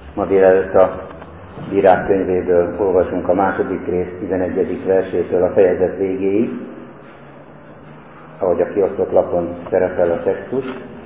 Ma délelőtt a Bírák könyvéből olvasunk a második rész 11. versétől a fejezet végéig, ahogy a kiosztott lapon szerepel a textus.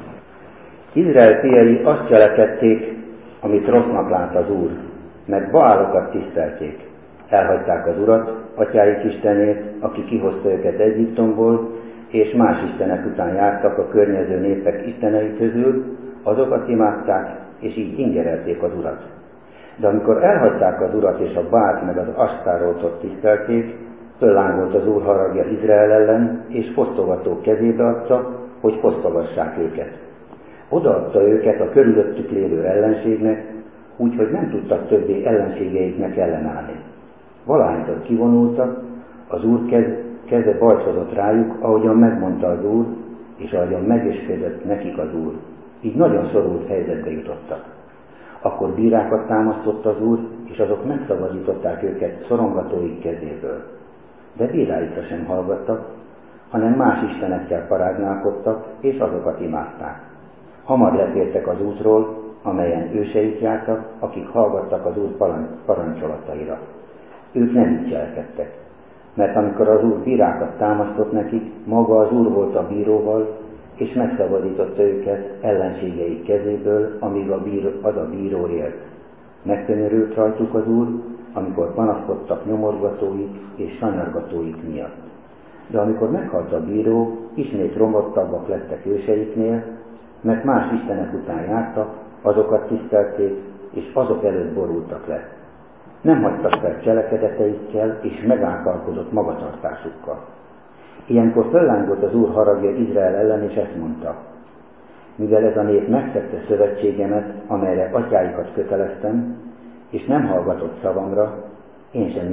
Izrael fiai azt cselekedték, amit rossznak lát az Úr, mert Baálokat tisztelték. Elhagyták az Urat, atyáik istenét, aki kihozta őket Egyiptomból, és más istenek után jártak a környező népek istenei közül, azokat imádták, és így ingerelték az Urat. De amikor elhagyták az Urat és a Bált meg az Asztárótot tisztelték, föllángolt az Úr haragja Izrael ellen, és fosztogatók kezébe adta, hogy fosztogassák őket. Odaadta őket a körülöttük lévő ellenségnek, úgyhogy nem tudtak többé ellenségeiknek ellenállni. Valahányszor kivonultak, az Úr keze bajt hozott rájuk, ahogyan megmondta az Úr, és ahogyan megeskedett nekik az Úr. Így nagyon szorult helyzetbe jutottak. Akkor bírákat támasztott az Úr, és azok megszabadították őket szorongatóik kezéből. De bíráikra sem hallgattak, hanem más istenekkel paráználkodtak, és azokat imádták. Hamar letértek az útról, amelyen őseik jártak, akik hallgattak az Úr parancsolataira. Ők nem így cselekedtek, mert amikor az Úr bírákat támasztott nekik, maga az Úr volt a bíróval, és megszabadította őket ellenségeik kezéből, amíg az a bíró élt. Megkönyörült rajtuk az Úr, amikor panaszkodtak nyomorgatóik és sanyargatóik miatt. De amikor meghalt a bíró, ismét romottabbak lettek őseiknél, mert más istenek után jártak, azokat tisztelték, és azok előtt borultak le. Nem hagytak fel cselekedeteikkel, és megáltalkodott magatartásukkal. Ilyenkor föllángolt az Úr haragja Izrael ellen, és ezt mondta: mivel ez a nép megszegte szövetségemet, amelyre atyáikat köteleztem, és nem hallgatott szavamra, én sem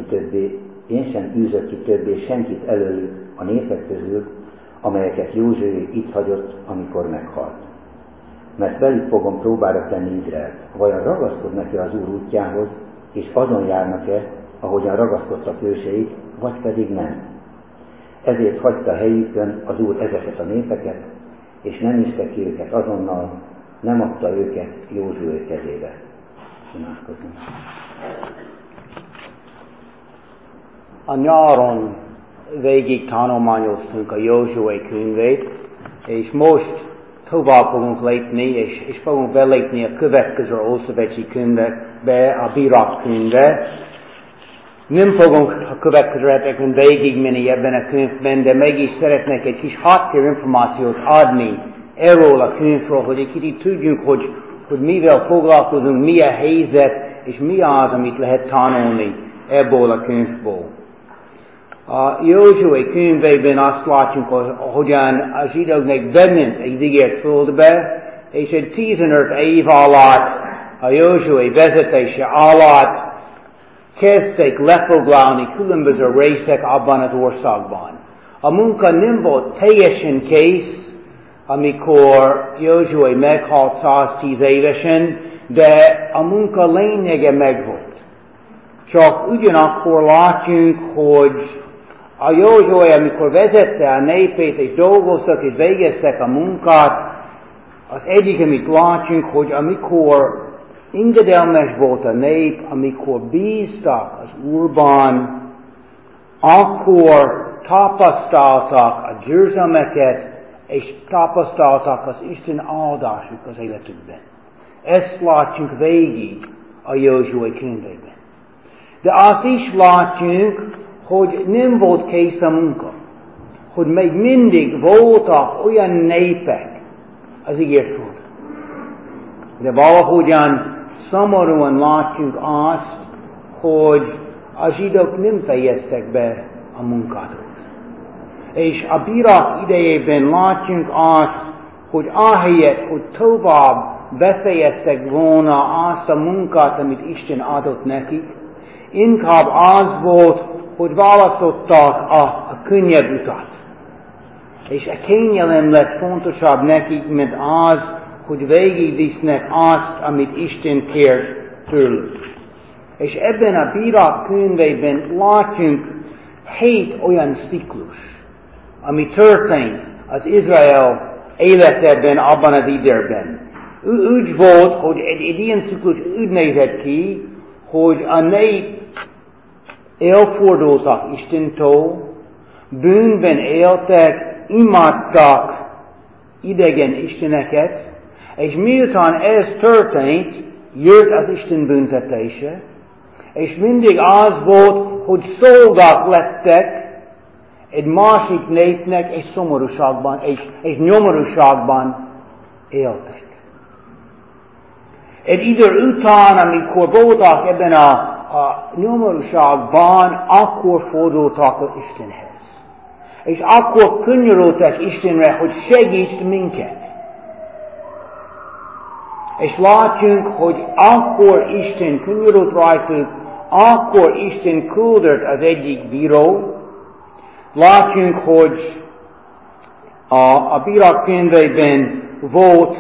űzök ki többé senkit előlük a népek közül, amelyeket Józsué itt hagyott, amikor meghalt. Mert velük fogom próbára tenni Izraelt. Vajon ragaszkodnak-e az Úr útjához, és azon járnak-e, ahogyan ragaszkodtak őseik, vagy pedig nem? Ezért hagyta helyükön az Úr ezeket a népeket, és nem iszte ki őket azonnal, nem adta őket Józsué kezébe. Imádkozzunk. A nyáron végig tanulmányoztunk a Józsué könyvét, és most tovább fogunk lépni, és fogunk belépni a következő Ószövetségi könyvbe, a Bírák könyvbe. Nem fogunk a következő hetekben végigmenni ebben a könyvben, de mégis szeretnék egy kis háttérinformációt adni erről a könyvről, hogy egy kicsit tudjunk, hogy mivel foglalkozunk, mi a helyzet, és mi az, amit lehet tanulni ebből a könyvből. A Józsué könyvében azt látjuk, hogyan a zsidóknak bement az ígért földbe, és egy 15 év alatt, a Józsué vezetése alatt kezdték lefoglalni különböző részek abban az országban. A munka nem volt teljesen kész, amikor Józsué meghalt 110 évesen, de a munka lényege megvolt. Csak ugyanakkor látjuk, hogy a Józsué, amikor vezette a népét, és dolgoztak, és végeztek a munkát, az egyik, amit látjuk, hogy amikor engedelmes volt a nép, amikor bíztak az Úrban, akkor tapasztaltak a győzelmeket, és tapasztaltak az Isten áldásuk az életükben. Ezt látjuk végig a Józsué könyvében. De azt is látjuk, hogy nem volt kész a munka, hogy még mindig voltak olyan népek az ígért földön. De valahogyan szomorúan látjuk azt, hogy a zsidók nem fejeztek be a munkátot. És a bírák idejében látjuk azt, hogy ahelyett, hogy tovább befejeztek volna azt a munkát, amit Isten adott nekik, inkább az volt, hogy választották a könnyebb utat. És a kényelem lett fontosabb nekik, mint az, hogy végigvisznek azt, amit Isten kért tőlük. És ebben a Bírák könyvében látjuk 7 olyan ciklus, ami történt az Izrael életében abban az időben. Úgy volt, hogy egy ilyen ciklus úgy nézett ki, hogy a nép elfordultak Istentől, bűnben éltek, imádtak idegen isteneket, és miután ez történt, jött az Isten büntetése, és mindig az volt, hogy szolgák lettek egy másik népnek, egy szomorúságban, egy nyomorúságban éltek. Egy idő után, amikor voltak ebben a nyomorúságban, akkor fordultak az Istenhez. És akkor könyörültek Istenre, hogy segíts minket. És látjunk, hogy akkor Isten könyörült rajtuk, akkor Isten küldött az egyik bíró. Látjunk, hogy a bírák könyvében volt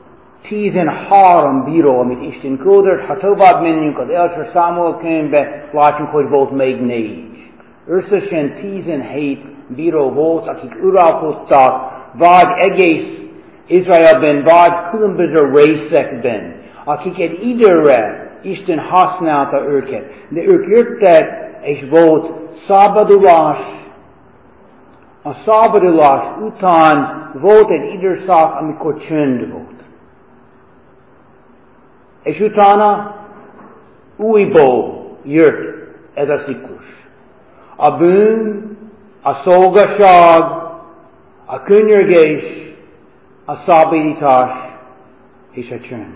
13 bíró, amit Isten küldött. Ha tovább menjünk az első Sámuel könyvbe, látjuk, hogy volt még 4. Összesen 17 bíró volt, akik uralkodtak, vagy egész Izraelben, vagy különböző részekben, akik egy időre Isten használta őket. De ők jöttek, és volt szabadulás. A szabadulás után volt egy időszak, amikor csönd volt. És utána újból jött ez a ciklus. A bűn, a szolgaság, a könyörgés, a szabadítás és a csönd.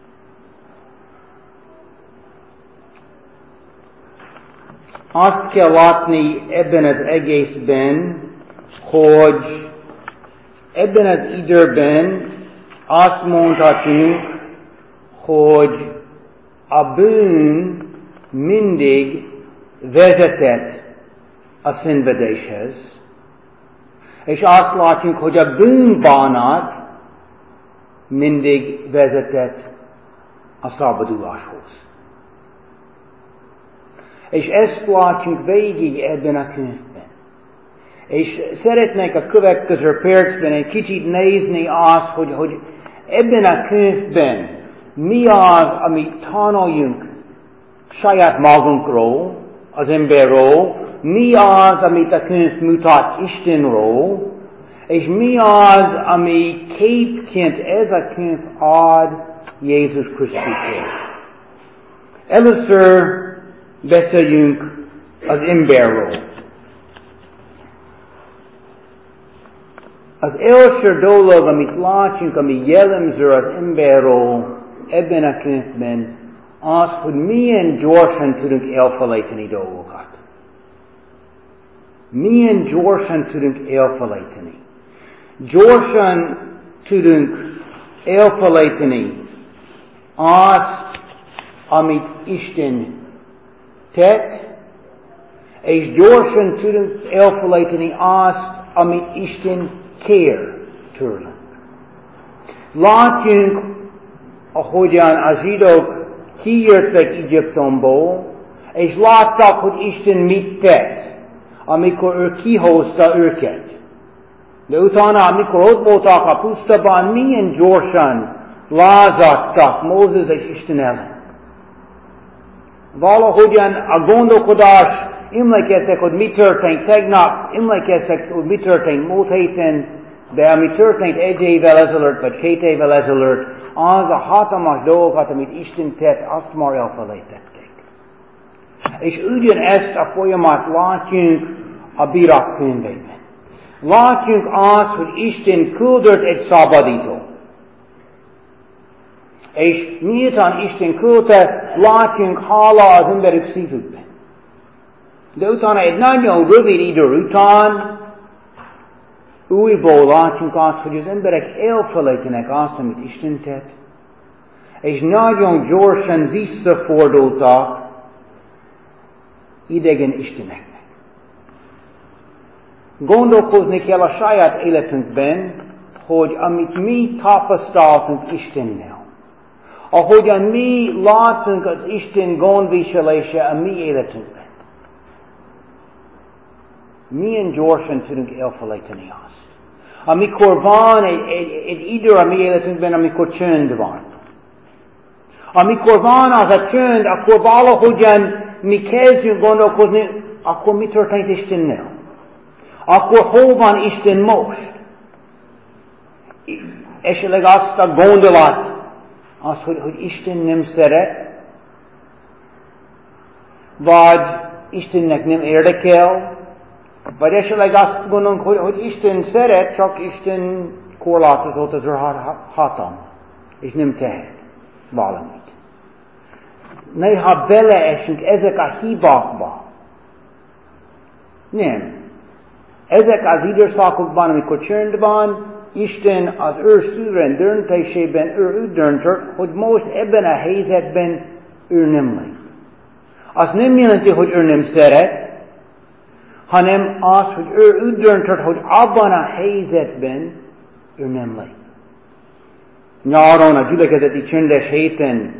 Azt kell látni ebben az egészben, hogy ebben az időben azt mondhatjuk, hogy a bűn mindig vezetett a szenvedéshez, és azt látjuk, hogy a bűnbánat mindig vezetett a szabaduláshoz. És ezt látjuk végig ebben a könyvben. És szeretnék a következő percben egy kicsit nézni azt, hogy ebben a könyvben mi az, amit tanuljunk saját magunkról, az emberről, mi az, amit a könyv mutat Istenről, és mi az, ami képként ez a könyv ad Jézus Krisztusról. Először beszéljünk az emberről. Az első dolog, amit látjunk, ami jellemző az emberről ebben a könyvben, az, hogy milyen gyorsan tudunk elfelejteni dolgokat. Milyen gyorsan tudunk elfelejteni. Gyorsan tudunk elfelejteni azt, amit Isten tett, és gyorsan tudunk elfelejteni azt, amit Isten kér tőlünk. Látjunk, ahogyan a zsidók kijöttek Egyiptomból, és látták, hogy Isten mit tett, amikor ő kihozta őket. De utána, amikor ott voltak a pusztában, milyen gyorsan lázadtak Mózes és Isten ellen. Valahogyan a gondolkodás, emlékeztek, hogy mi történt tegnap, emlékeztek, hogy mi történt múlt héten, de ami történt 1 évvel ezelőtt, vagy 2 évvel ezelőtt, az a hatalmas dolgokat, amit Isten tett, azt már elfelejtették. És ugyanezt a folyamat látjunk a bírák könyvében. Látjunk azt, hogy Isten küldött egy szabadító. És miután Isten küldte, látjunk hála az emberük szívükben. De utána egy nagyon rövid idő után újból látjunk azt, hogy az emberek elfelejtenek azt, amit Isten tett, és nagyon gyorsan visszafordultak idegen isteneknek. Gondolkozni kell a saját életünkben, hogy amit mi tapasztaltunk Istennel, ahogyan mi látunk az Isten gondviselése a mi életünkben. Milyen gyorsan tudunk elfelejteni azt. Amikor van egy idő a mi életünkben, amikor csönd van. Amikor van az a csönd, akkor valahogyan mi kezdjünk gondolkozni, akkor mi történt Istennel? Akkor hol van Isten most? Esetleg azt a gondolat, hogy Isten nem szeret, vagy Istennek nem érdekel, vagy esetleg azt gondolunk, hogy Isten szeret, csak Isten korlátozott az ő hatalma, és nem tehet valamit. Néha beleesünk ezek a hibákba. Nem. Ezek az időszakokban, amikor csönd van, Isten az ő szűrőn döntésében ő úgy döntött, hogy most ebben a helyzetben ő nem lép. Az nem jelenti, hogy ő nem szeret, hanem az, hogy ő úgy döntött, hogy abban a helyzetben ő nem lép. Nyáron a gyülekezeti csendes héten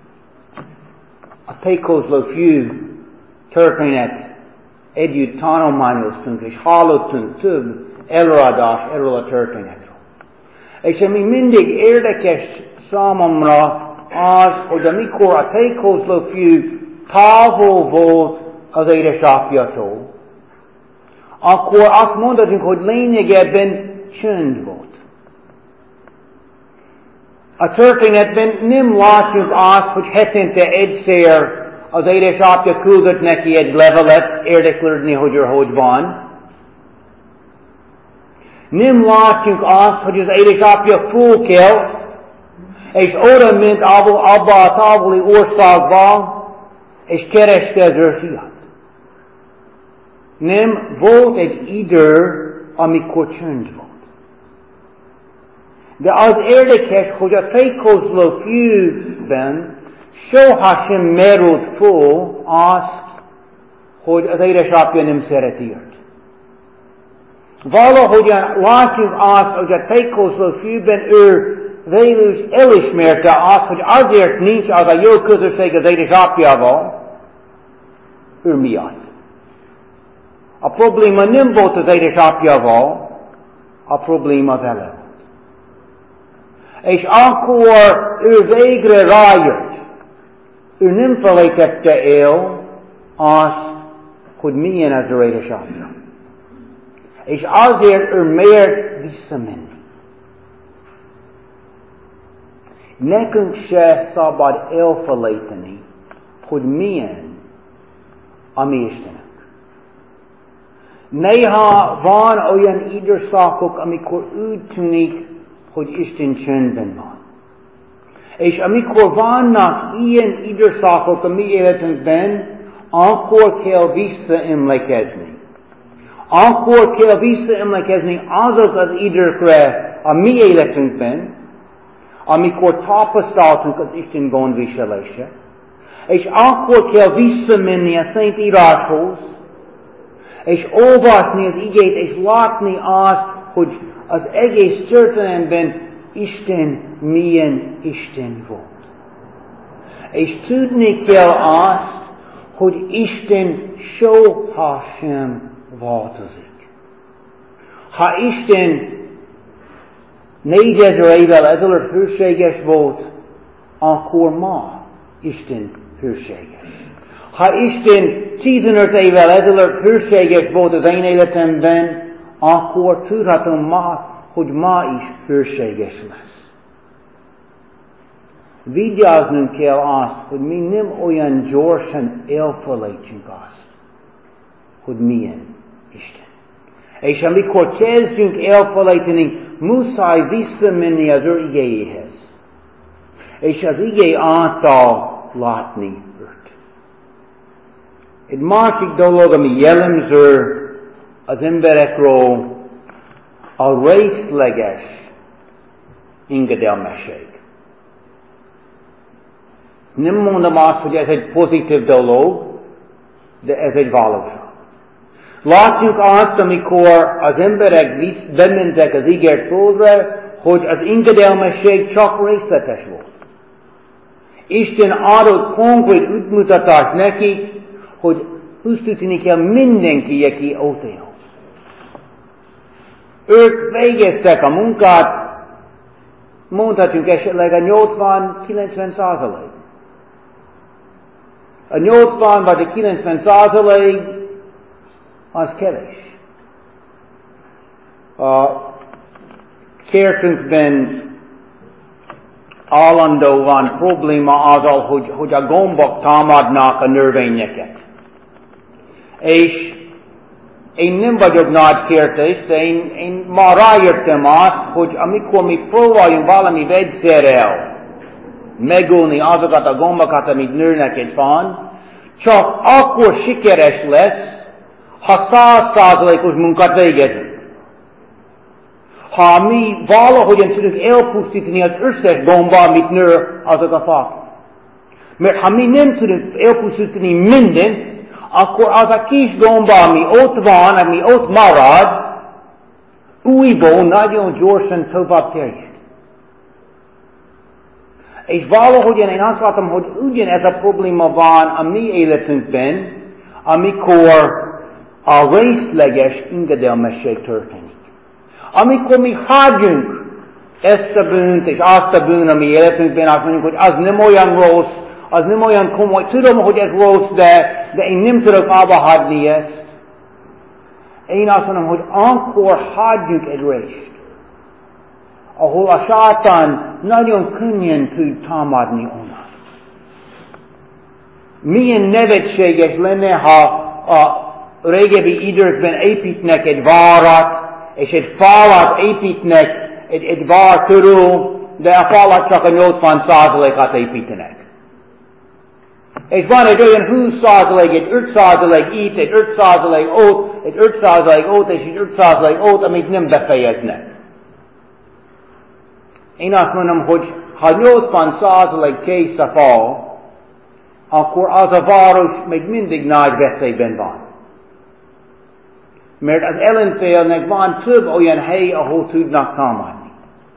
a tékozló fiú történet együtt tanulmányoztunk, és hallottunk több előadás erről a történetről. És ami mindig érdekes számomra az, hogy amikor a tékozló fiú távol volt az édesapjától, akkor azt mondhatunk, hogy lényegében csönd volt. A történetben nem látjuk azt, hogy hetente egyszer az édesapja küldött neki egy levelet érdeklődni, hogy ő hogy van. Nem látjuk azt, hogy az édesapja fölkelt, és oda ment abba a távoli országba, és kereste az ő fiát. Nem, volt egy idő, amikor csönd volt. De az érdekes, hogy a tékozló fiúban soha sem merült föl azt, hogy az édesapja nem szereti őt. Valahogyan látjuk azt, hogy a tékozló fiúban ő végül elismerte azt, hogy azért nincs az a jó közösség az édesapjával, ő miatt. A probléma nem volt az édesapjával, a probléma vele volt. És akkor ő végre rájött, ő nem felejtette el azt, hogy milyen az ő édesapja. És azért ő mért visszamenni. Nekünk se szabad elfelejteni, hogy milyen a mi Istenünk. Néha van olyan időszakok, amikor úgy tűnik, hogy Isten csöndben van. És amikor vannak ilyen időszakok a mi életünkben, akkor kell visszaemlékezni. Akkor kell visszaemlékezni azok az időkre a mi életünkben, amikor tapasztaltunk az Isten gondviselése, és akkor kell visszamenni a Szent Íráshoz, és olvasni az igét, és látni azt, hogy az egész történelemben Isten milyen Isten volt. És tudni kell azt, hogy Isten soha sem változik. Ha Isten 4000 évvel ezelőtt hűséges volt, akkor ma Isten hűséges. Ha Isten 15 évvel ezelőtt hűséges volt az én életemben, akkor tudhatom ma, hogy ma is hűséges lesz. Vigyáznunk kell azt, hogy mi nem olyan gyorsan elfelejtsünk azt, hogy milyen Isten. És amikor kezdjünk elfelejteni, muszáj visszamenni az ő igéjéhez. És az igé által látni őt. Egy másik dolog, ami jellemző az emberekről, a részleges engedelmesség. Nem mondom azt, hogy ez egy pozitív dolog, de ez egy valóság. Látjuk azt, amikor az emberek bementek az ígért földre, hogy az engedelmesség csak részletes volt. Isten adott konkrét útmutatást nekik, hogy pusztítani kell mindenki, aki ott él. Ők végeztek a munkát, mondhatjuk esetleg a 80-90%. A 80 vagy a 90% az kevés. A kertünkben állandóan probléma azzal, hogy a gombok támadnak a növényeket. És én nem vagyok nagy kertész, de én már rájöttem azt, hogy amikor mi próbáljunk valami vegyszerrel megölni azokat a gombokat, amit nőnek itt van, csak akkor sikeres lesz, ha 100%-os munkát végezünk. Ha mi valahogyan tudunk elpusztítani az összes gomba, amit nő azok a fák. Mert ha mi nem tudunk elpusztítani mindent, akkor az a kis gomba, ami ott van, ami ott marad, újból nagyon gyorsan tovább terjed. És valahogyan én azt látom, hogy ugyanez a probléma van a mi életünkben, amikor a részleges engedelmesség történik. Amikor mi hagyjunk ezt a bűnt és azt a bűnt a mi életünkben, azt mondjuk, hogy az nem olyan rossz, az nem olyan komoly, tudom, hogy ez rossz, de én nem tudok abba hagyni ezt. Én azt mondom, hogy akkor hagyjunk egy részt, ahol a sátán nagyon könnyen tud támadni onnan. Milyen nevetséges lenne, ha a régebbi időkben építnek egy várat, és egy falat építnek egy vár körül, de a falat csak a 80%-át építenek. És van egy olyan 20%, egy 5% itt, egy 5% ott, egy 5% ott, és egy 5% ott, amit nem befejeznek. Én azt mondom, hogy ha 80% kész a fal, akkor az a város még mindig nagy veszélyben van. Mert az ellenfélnek van több olyan hely, ahol tudnak támadni.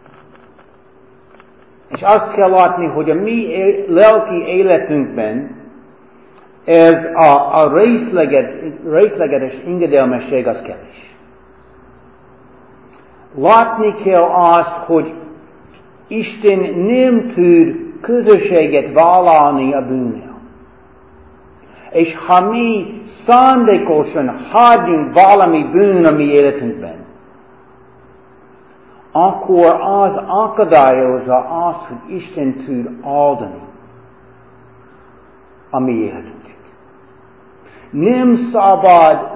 És azt kell látni, hogy a mi lelki életünkben ez a részleges engedelmesség az kevés. Látni kell azt, hogy Isten nem tud közösséget vállalni a bűnnel. És ha mi szándékosan hagyjunk valami bűn a mi életünkben, akkor az akadályozza azt, hogy Isten tud áldani a mi életünket. Nem szabad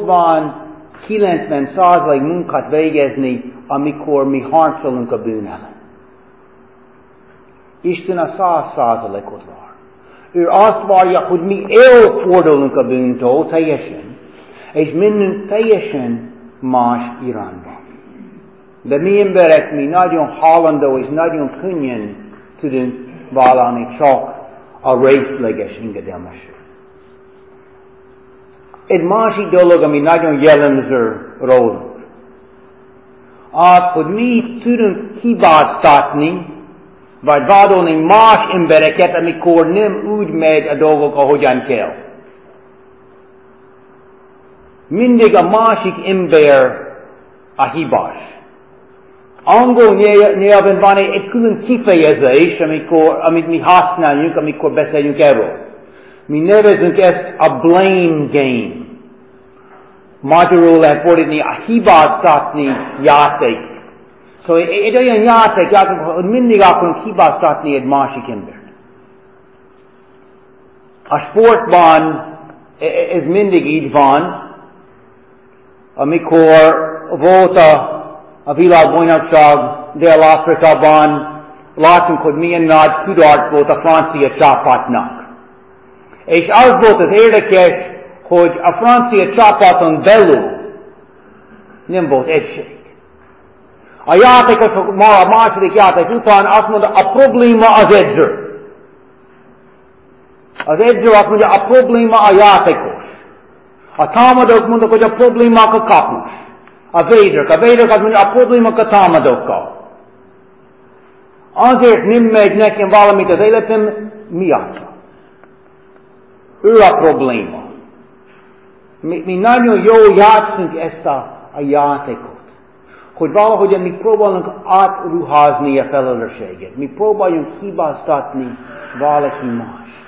80-90% munkát végezni, amikor mi harcolunk a bűn ellen. Isten a 100%-ot vár. Ő azt várja, hogy mi elfordulunk a bűntől teljesen, és mennünk teljesen más irányba. De mi emberek, mi nagyon hajlandó és nagyon könnyen tudunk vállalni csak a részleges engedelmesség. Egy másik dolog, ami nagyon jellemző rólunk, az, hogy mi tudunk hibáztatni, vagy vádolni más embereket, amikor nem úgy megy a dolgok, ahogyan kell. Mindig a másik ember a hibás. Angol nyelven van egy külön kifejezés, amit mi használjuk, amikor beszélünk erről. Mi nevezünk ezt a blame game. Magyarul lehet fordítani a hibáztatni játék. Szóval egy olyan játék, hogy mindig akarunk hibáztatni egy másik embert. A sportban ez mindig így van, amikor volt a világbajnokság Dél-Afrikában, látunk, hogy milyen nagy kudarc volt a francia csapatnak. És az volt az érdekes, hogy a francia csapaton belül nem volt egység. A játékosok már a második játék után azt mondta, a probléma az edző. Az edző azt mondja, a probléma a játékos. A támadók mondják, hogy a problémák a kapus. A védők azt mondja, a problémák a támadókkal. Azért nem megy nekem valamit az életem miatt. Ő a probléma. Mi nagyon jól játszunk ezt a játékot. hogy valahogyan mi próbálunk átruházni a felelősséget. Mi próbáljunk hibáztatni valaki mást.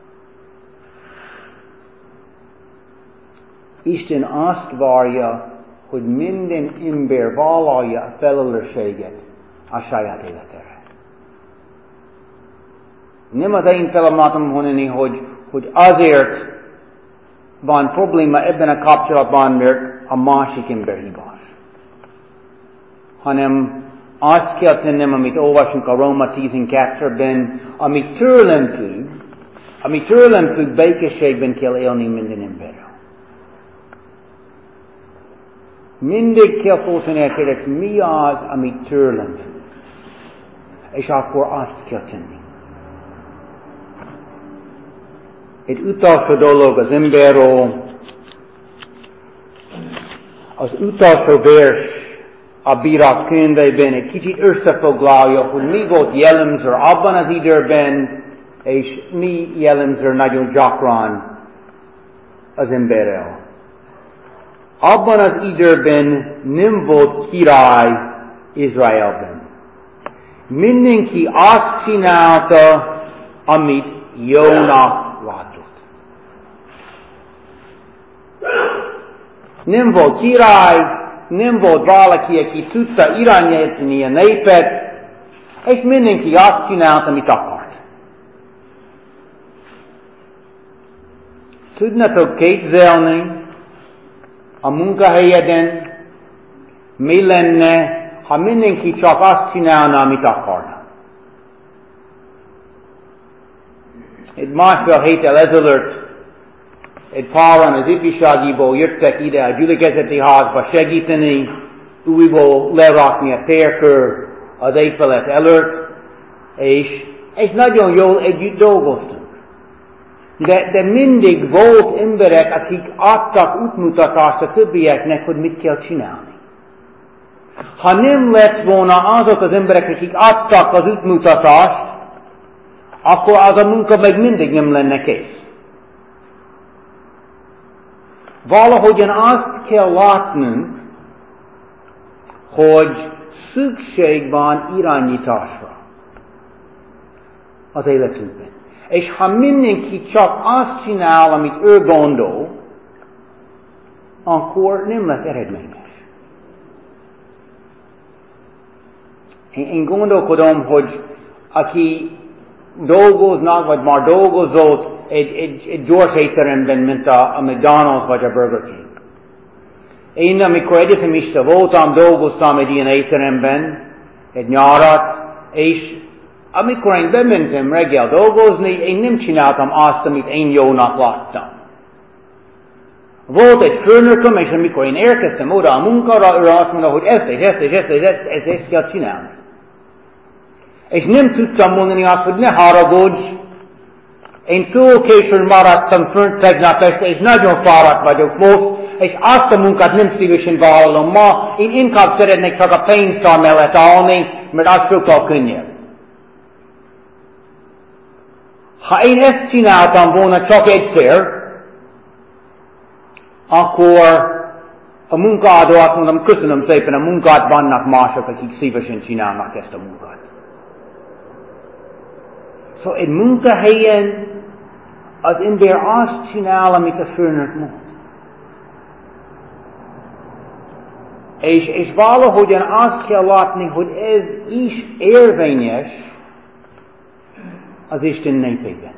Isten azt várja, hogy minden ember vállalja a felelősséget a saját életére. Nem az én feladatom mondani, hogy azért van probléma ebben a kapcsolatban, mert a másik ember hibás. Hanem azt kell tennem, amit olvasunk a Róma 12-ben, ami tőlem függ, békességben kell élni minden emberrel. Mindig kell fordítani a kérdést, mi az, ami tőlem függ. És akkor azt kell tenni. Egy utolsó dolog az emberről, az utolsó vers a Bírák könyvében egy kicsit összefoglalja, hogy mi volt jellemző abban az időben, és mi jellemző nagyon gyakran az emberrel. Abban az időben nem volt király Izraelben. Mindenki azt csinálta, amit jónak látott. Nem volt király, nem volt valaki, aki tudta irányítani a népet, és mindenki azt csinált, amit akart. Tudnátok képzelni a munkahelyeden, mi lenne, ha mindenki csak azt csinálna, amit akarna. Egy másfél héttel ezelőtt egy páran az ifjúságiból jöttek ide a gyülekezeti házba segíteni, újból lerakni a térkör az épület előtt, és nagyon jól együtt dolgoztunk. De mindig volt emberek, akik adtak útmutatást a többieknek, hogy mit kell csinálni. Ha nem lett volna azok az emberek, akik adtak az útmutatást, akkor az a munka meg mindig nem lenne kész. Valahogyan azt kell látnunk, hogy szükség van irányításra az életünkben. És ha mindenki csak azt csinál, amit ő gondol, akkor nem lesz eredményes. Én gondolkodom, hogy aki dolgoznak, vagy már dolgozott egy gyors étteremben, mint a McDonald's vagy a Burger King. Én, amikor egyetemista voltam, dolgoztam egy ilyen étteremben, egy nyárat, és amikor én bementem reggel dolgozni, én nem csináltam azt, amit én jónak láttam. Volt egy főnököm, és amikor én érkeztem oda a munkára, ő azt mondta, hogy ezt kell csinálni. És nem tudtam mondani azt, hogy ne haragudj, én túl későn maradtam fönt tegnap este, és nagyon fáradt vagyok most, és azt a munkát nem szívesen vállalom ma, én inkább szeretnék csak a pénztár mellett állni, mert az sokkal könnyebb. Ha én ezt csináltam volna csak egyszer, akkor a munkaadó azt mondom, köszönöm szépen a munkát, vannak mások, akik szívesen csinálnak ezt a munkát. Szóval egy munkahelyen az ember azt csinál, amit a főnök mond. És valahogyan azt kell látni, hogy ez is érvényes az Isten népében.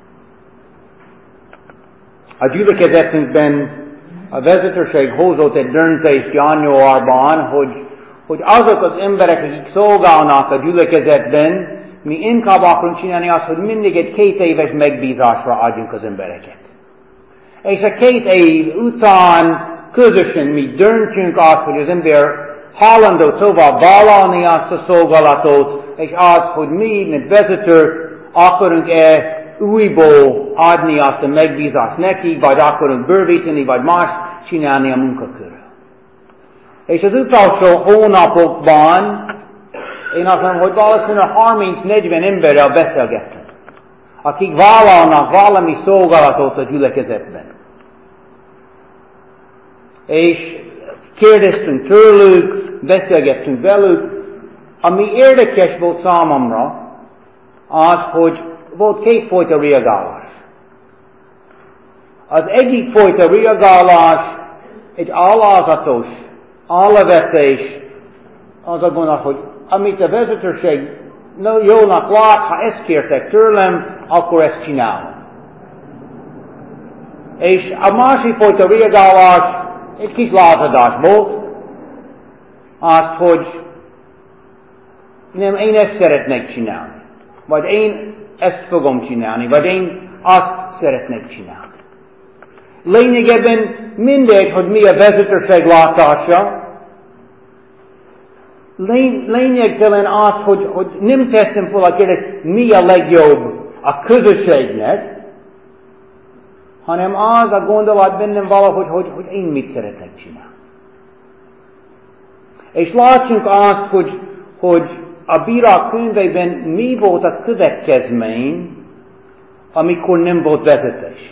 A gyülekezetünkben a vezetőség hozott egy döntést januárban, hogy azok az emberek, akik szolgálnak a gyülekezetben, mi inkább akarunk csinálni azt, hogy mindig egy 2 éves megbízásra adjunk az embereket. És a 2 év után közösen mi döntjünk azt, hogy az ember hajlandó tovább vállalni azt a szolgálatot, és az, hogy mi, mint vezetők, akarunk-e újból adni azt a megbízást neki, vagy akarunk bővíteni, vagy más csinálni a munkakörül. És az utolsó hónapokban én azt mondom, hogy valószínűleg 30-40 emberrel beszélgettem, akik vállalnak valami szolgálatot a gyülekezetben. És kérdeztünk tőlük, beszélgettünk velük, ami érdekes volt számomra, az, hogy volt kétfajta reagálás. Az egyik fajta reagálás egy alázatos, alávetés, az a gondolat, hogy amit a vezetőség jónak lát, ha ezt kértek tőlem, akkor ezt csinálom. És a másik fajta reagálás egy kis lázadás volt, azt, hogy nem, én ezt szeretnék csinálni, vagy én ezt fogom csinálni, vagy én azt szeretnék csinálni. Lényegében mindegy, hogy mi a vezetőség látása, lényegtelen az, hogy nem teszem fel a kérdést, mi a legjobb a közösségnek, hanem az a gondolat bennem valahogy, hogy én mit szeretnék csinálni. És látjunk azt, hogy a bírák könyveiben mi volt a következmény, amikor nem volt vezetés.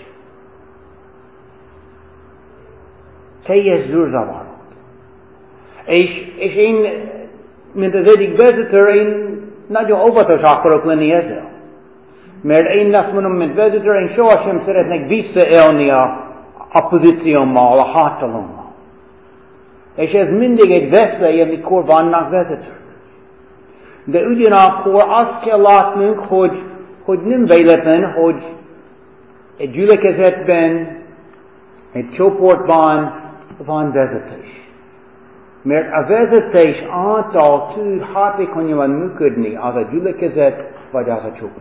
Teljes zűrzavar volt. És én, mint az egyik vezető, én nagyon óvatos akarok lenni ezzel. Mert én azt mondom, mint vezető, én sohasem szeretnék visszaélni a pozíciómmal, a hatalommal. És ez mindig egy veszély, amikor vannak vezetők. De ugyanakkor azt kell látnunk, hogy nem véletlen, hogy egy gyülekezetben, egy csoportban van vezetés. Mert a vezetés által tud hatékonyan működni az a gyülekezet, vagy az a csoport.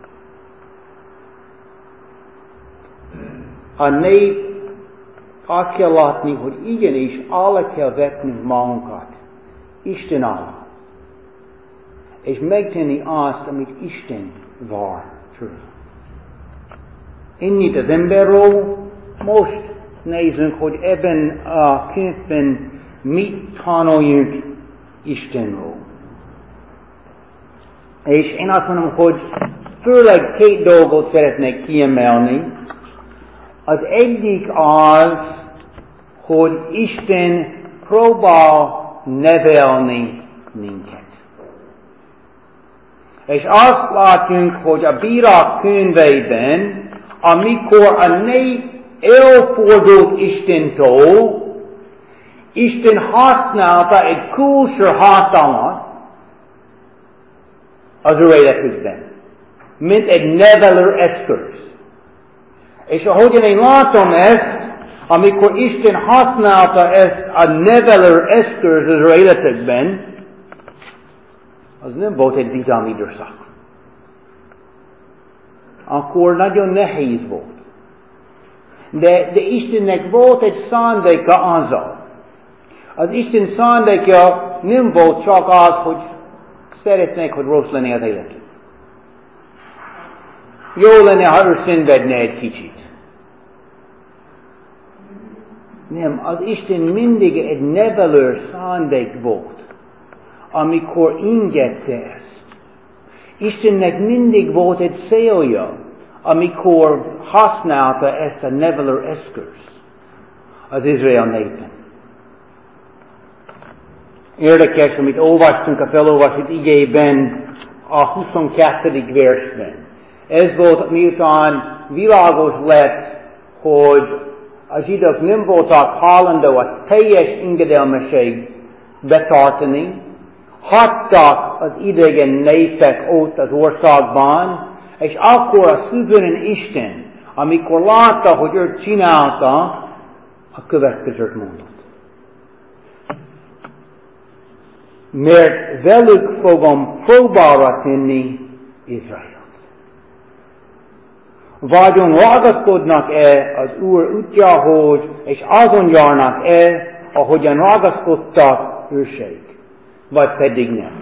A nép azt kell látni, hogy igenis alá kell vetnünk magunkat Isten alá. És megtenni azt, amit Isten vár tőle. Ennyit az emberről, most nézzünk, hogy ebben a könyvben mit tanuljunk Istenről. És én azt mondom, hogy főleg két dolgot szeretnék kiemelni. Az egyik az, hogy Isten próbál nevelni minket. És azt látjuk, hogy a bírák könyveiben, amikor a nép elfordult Istentől, Isten használta egy külső hatalmat az ő életükben, mint egy nevelő eszköz. És ahogyan én látom ezt, amikor Isten használta ezt a nevelő eszköz az ő életükben, az nem volt egy bizalmi időszak. Akkor nagyon nehéz volt. De Istennek volt egy szándéka azzal. Az Isten szándéka nem volt csak az, hogy szeretnék, hogy rossz lenni az életük. Jó lenne, ha ő szenvedne egy kicsit. Nem, az Isten mindig egy nevelő szándék volt, amikor engedte ezt. Istennek mindig volt egy célja, amikor használta ezt a nevelő eszköz az Izrael népen. Érdekes, amit olvastunk a felolvasott igében a 22. versben. Ez volt, miután világos lett, hogy a zsidók nem voltak hajlandó a teljes engedelmesség betartani, hagytak az idegen népek ott az országban, és akkor a szuverén Isten, amikor látta, hogy őt csinálta, a következőt mondott. Mert velük fogom próbára tenni Izraelt. Vagyon ragaszkodnak-e az Úr útjához, és azon járnak-e, ahogyan ragaszkodtak őség, vagy pedig nem.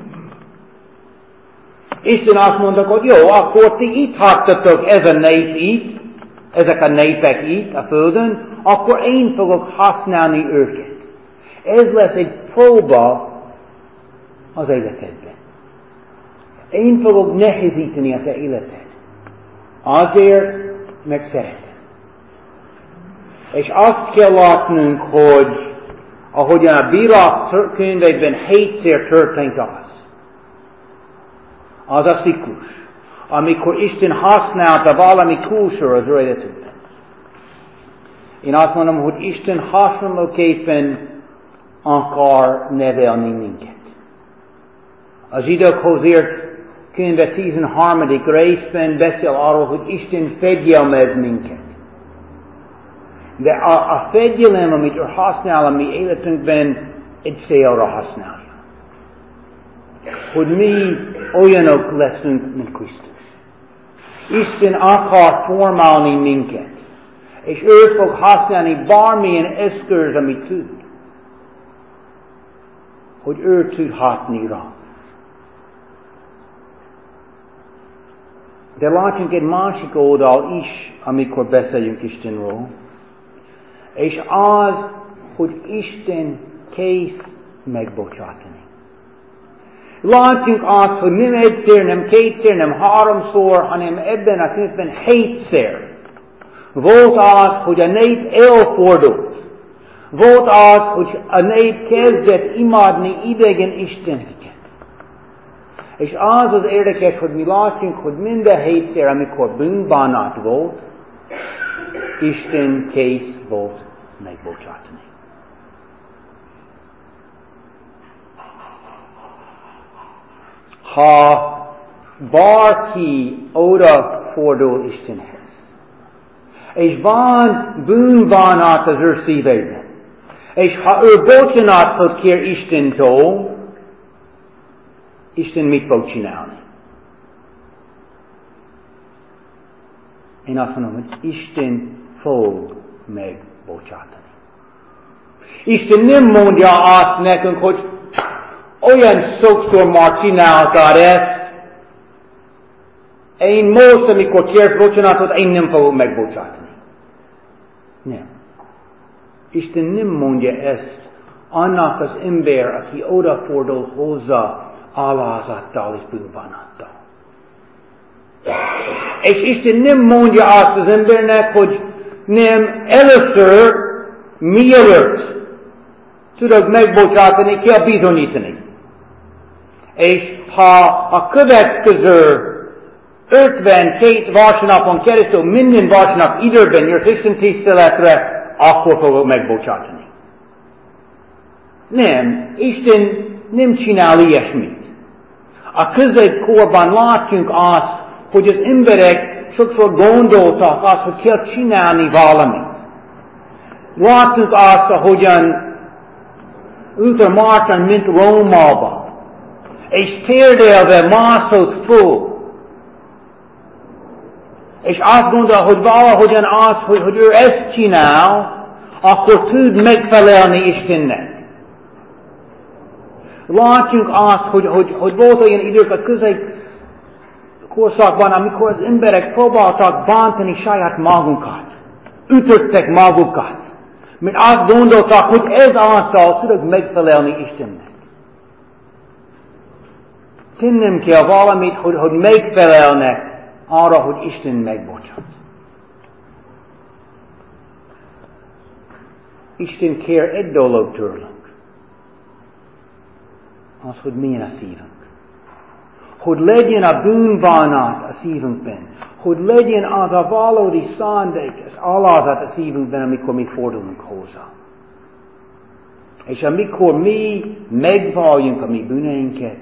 Isten azt mondta, hogy jó, akkor ti itt hagytatok ez a nép itt, ezek a népek itt a földön, akkor én fogok használni őket. Ez lesz egy próba az életedben. Én fogok nehezíteni a te életed. Azért, mert szeretem. És azt kell látnunk, hogy ahogyan a Bírák könyveiben 7-szer történt az a ciklus, amikor Isten használta valami kulcsor az ő életünkben. Én azt mondom, hogy Isten hasonlóképpen akar nevelni minket. Az Zsidókhoz írt könyve 13. részben beszél arról, hogy Isten fegyelmez minket. De a fegyelem, amit ő használ a mi életünkben, egy célra használja. Hogy mi olyanok leszünk, mint Krisztus. Isten akar formálni minket. És ő fog használni bármilyen eszköz, amit tud. Hogy ő tud hatni rá. De látunk egy másik oldal is, amikor beszéljünk Istenről. És az, hogy Isten kész megbocsátani. Látjuk azt, hogy nem egyszer, nem kétszer, nem háromszor, hanem ebben a könyvben 7-szer. Volt az, hogy a nép elfordult. Volt az, hogy a nép kezdett imádni idegen isteneket. És az érdekes, hogy mi látjuk, hogy minden 7-szer, amikor bűnbánat volt, Isten kész volt megbocsátani. Ha bárki odafordul Istenhez, és van bűnbánat az ő szívében, és ha ő bocsánatot kér Istentől, Isten mit fog csinálni? Én azt mondom, hogy Isten fog megbocsátani. Isten nem mondja azt nekünk, hogy olyan sokszor már csináltad ezt, én most, amikor kérsz bocsánatot, én nem fogok megbocsátani. Nem. Isten nem mondja ezt annak az ember, aki odafordul hozzá alázattal és bűnbánattal. És Isten nem mondja azt az embernek, hogy nem, először, mielőtt tudod megbocsátani, kell bizonyítani. És ha a következő 52 vasárnapon keresztül minden vasárnap időben jössz Isten tiszteletre, akkor fogok megbocsátani. Nem, Isten nem csinál ilyesmit. A középkorban látjuk azt, hogy az emberek sokszor gondoltak azt, hogy kell csinálni valamit. Látjuk azt, ahogyan Luther Martin ment Rómába, és térdelve mászott föl. És azt gondolja, hogy valahogyan az, hogy ő ezt csinál, akkor tud megfelelni Istennek. Látjuk azt, hogy volt olyan idők a középkorszakban, amikor az emberek próbáltak bántani saját magukat. Ütöttek magukat. Mert azt gondoltak, hogy ez által tudok megfelelni Istennek. Tennem kell valamit, hogy megfelelnek arra, hogy Isten megbocsát. Isten kér egy dolog tőlünk. Az, hogy milyen a szívünk. Hogy legyen a bűnbánat a szívünkben. Hogy legyen az a valódi szándék, az alázat a szívünkben, amikor mi fordulunk hozzá. És amikor mi megvalljunk a mi bűneinket,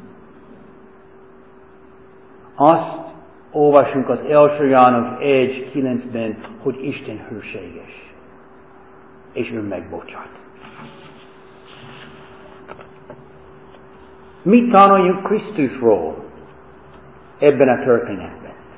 azt olvasunk az 1. János 1:9-ben, hogy Isten hűséges. És ő megbocsát. Mit tanuljunk Krisztusról ebben a történetben?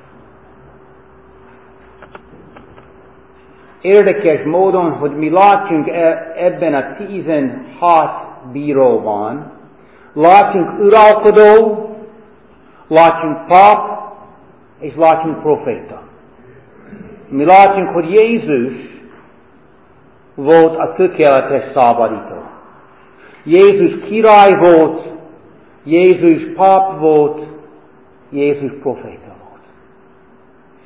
Érdekes módon, hogy mi látjunk ebben a 16 bíróban, látjunk uralkodó, látjunk pap, és látjunk proféta. Mi látjunk, hogy Jézus volt a tökéletes szabadító. Jézus király volt, Jézus pap volt, Jézus proféta volt.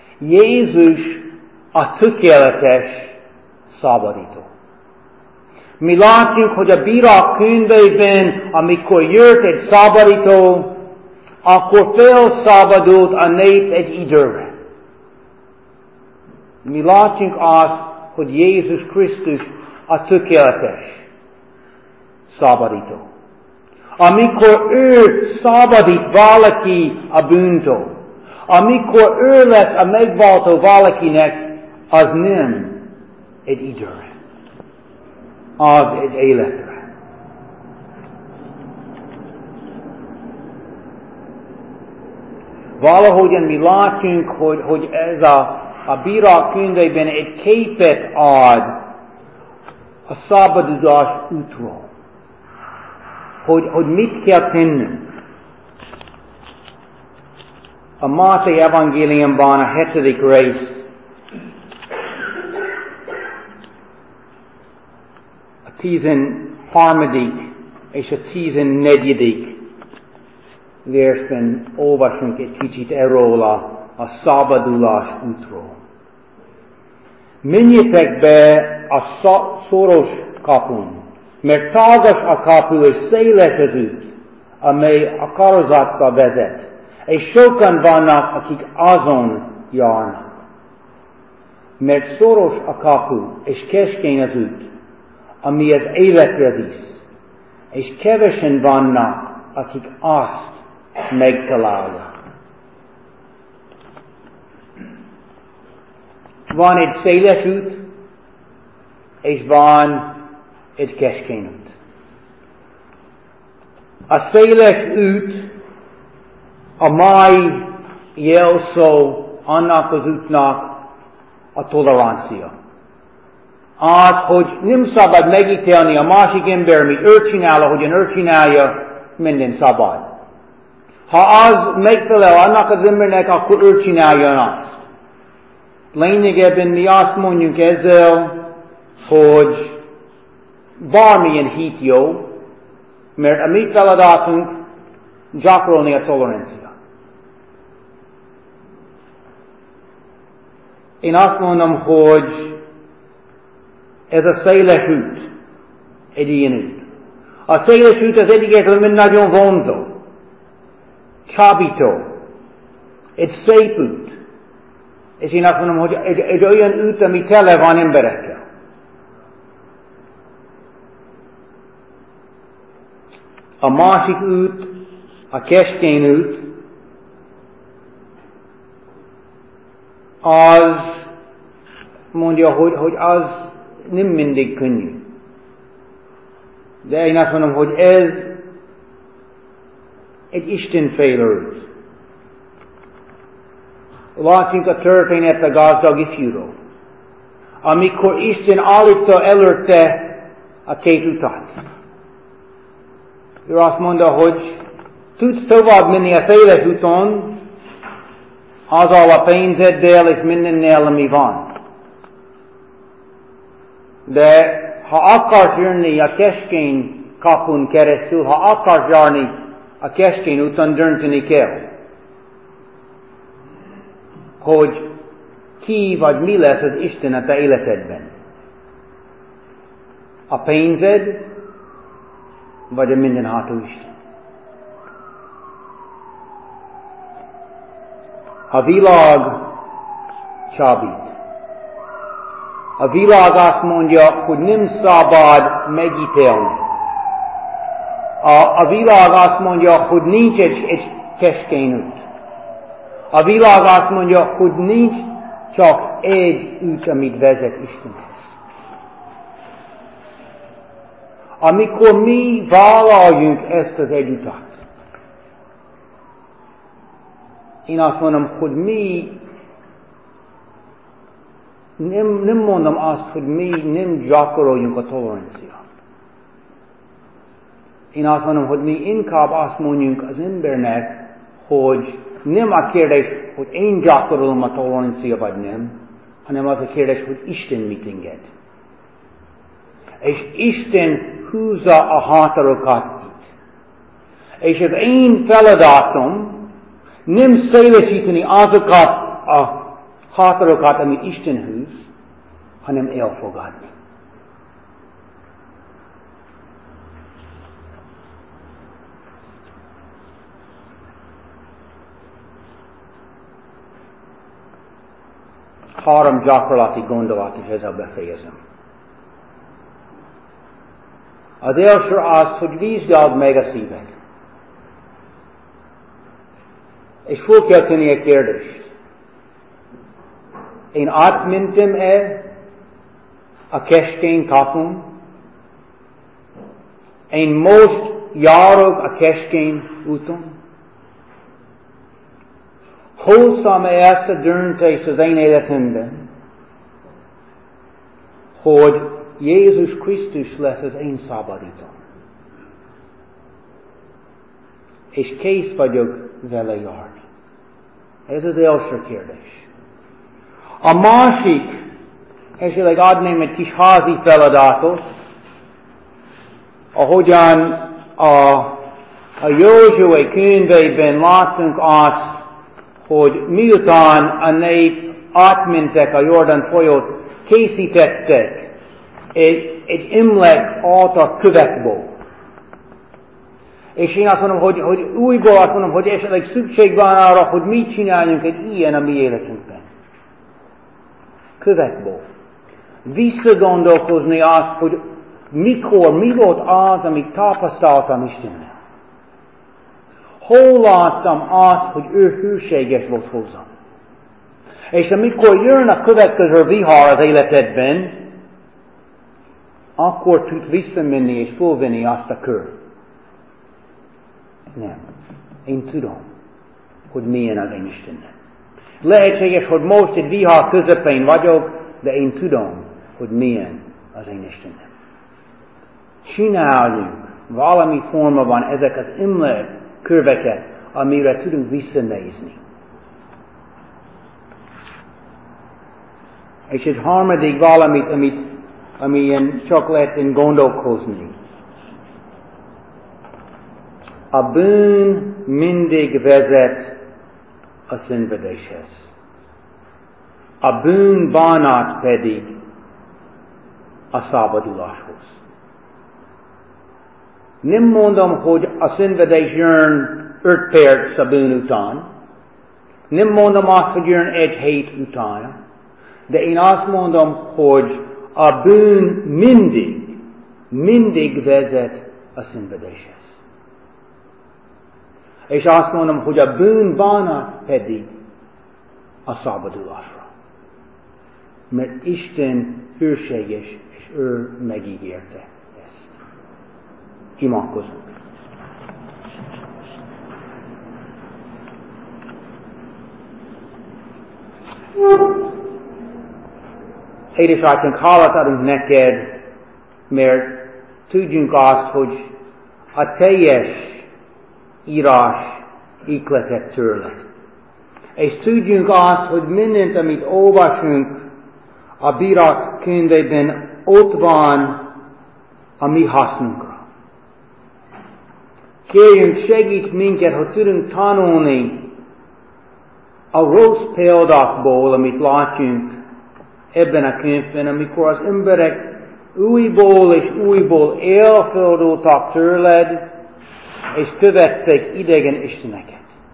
Jézus a tökéletes szabadító. Mi látjuk, hogy a Bírák könyvében, amikor jött egy szabadító, akkor felszabadult a nép egy időre. Mi látjuk azt, hogy Jézus Krisztus a tökéletes szabadító. Amikor ő szabadít valaki a bűntől, amikor ő lesz a megváltó valakinek, az nem egy időre, az egy életre. Valahogyan mi látjuk, hogy ez a Bírák könyvében egy képet ad a szabadulás útról. Hogy mit kell tennünk. A Máté evangéliumban a 7. rész, a 13. és a 14. versben olvasunk egy kicsit erről a szabadulás útról. Menjetek be a szoros kapun, mert tágas a kapu és széles az út, amely a karozatba vezet, és sokan vannak, akik azon járnak. Mert szoros a kapu, és keskeny az út, ami az életre visz, és kevesen vannak, akik azt megtalálják. Van egy széles út, és van egy keskeny út. A széles út a mai jelszó annak az útnak a tolerancia. Az, hogy nem szabad megítélni a másik ember, mi ő csinál, ahogyan ő csinálja, minden szabad. Ha az megfelel annak az embernek, akkor ő csinálja azt. Lényegében mi azt mondjuk ezzel, hogy bármilyen hit jó, mert a mi feladatunk gyakorolni a tolerancia. Én azt mondom, hogy ez a széles út, egy ilyen út. A széles út az egyik értelemben nagyon vonzó, csábító, egy szép út. És én azt mondom, hogy egy olyan út, ami tele van emberekkel. A másik út, a keskeny út, az mondja, hogy az nem mindig könnyű. De én azt mondom, hogy ez egy istenféle út. Látjuk a történet a gazdag ifjúról. Amikor Isten állítta előtte a két utat. Ő azt mondta, hogy tudsz tovább menni a széles úton, azzal a pénzeddel és mindennel, ami van. De ha akarsz jönni a keskeny kapun keresztül, ha akarsz járni a keskeny úton, dönteni kell, hogy ki vagy mi lesz az Isten a te életedben. A pénzed, vagy a mindenható Isten. A világ csábít. A világ azt mondja, hogy nem szabad megítélni. A világ azt mondja, hogy nincs egy keskeny út. A világ azt mondja, hogy nincs csak egy út, amit vezet Istenhez. Amikor mi vállaljuk ezt az egy utat, én azt mondom, hogy mi nem mondom azt, hogy mi nem gyakoroljunk a tolerancia. Én azt mondom, hogy mi inkább azt mondjuk az embernek, hogy nem a kérdés, hogy én gyakorolom a tolerancia vagy nem, hanem az a kérdés, hogy Isten mit enged. És Isten húzza a határokat itt. És az én feladatom nem szélesíteni azokat a határokat, amit Isten húz, hanem elfogadni. három gyakorlati gondolat, és ezzel befejezem. Az első az, hogy vizsgáld meg a szíved. És föl kell tenni a kérdést. Én átmentem-e a keskeny kapun? Én most járok a keskeny úton? Hoztam ezt a döntést az én életemben, hogy Jézus Krisztus lesz az én szabadítom. És kész vagyok vele járni. Ez az első kérdés. A másik, esetleg adném egy kis házi feladatot, ahogyan a Józsué könyvében látunk azt, hogy miután a nép átmentek a Jordán folyót, készítettek egy emlék által kövekből. És én azt mondom, hogy újból azt mondom, hogy esetleg szükség van arra, hogy mit csináljunk egy ilyen a mi életünkben. Kövekből. Visszagondolkozni azt, hogy mikor, mi volt az, amit tapasztaltam Istennel. Hol láttam azt, hogy ő hűséges volt hozzám. És amikor jön a következő vihar az életedben, akkor tudsz visszamenni és fölvenni azt a kör. Nem. Én tudom, hogy milyen az én Istenem. Lehetséges, hogy most egy vihar közepén vagyok, de én tudom, hogy milyen az én Istenem. Csináljunk valami formában ezek az emlékkörveket, amire tudunk visszanézni. És egy harmadik valamit, amilyen csak lehet gondolkozni. A bűn mindig vezet a szenvedéshez. A bűn bánat pedig a szabaduláshoz. Nem mondom, hogy a szenvedés jön 5 perc a bűn után. Nem mondom azt, hogy jön 1 hét után. De én azt mondom, hogy a bűn mindig vezet a szenvedéshez. És azt mondom, hogy a bűn bánat pedig a szabadulásra. Mert Isten hűséges, és ő megígérte ezt. Imádkozunk. Édesatyánk, hálát adunk neked, mert tudjunk azt, hogy a teljes írás ihletett tőled. És tudjunk azt, hogy mindent, amit olvasunk a Bírák könyvében, ott van a mi hasznunkra. Kérjünk, segíts minket, hogy tudunk tanulni a rossz példákból, amit látjunk ebben a könyvben, amikor az emberek újból és újból elfordultak tőled, és követtek idegen isteneket.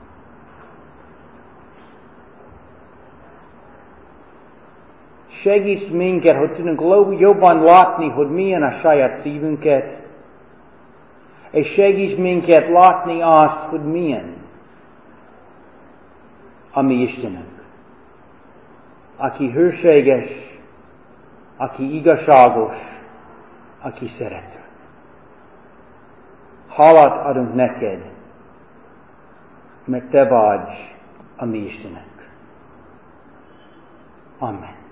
Segíts minket, hogy tudunk jobban látni, hogy milyen a saját szívünket, és segíts minket látni azt, hogy milyen a mi Istenünk, aki hűséges, aki igazságos, aki szerető. Hálát adunk neked, mert te vagy a mi Istenünk. Amen.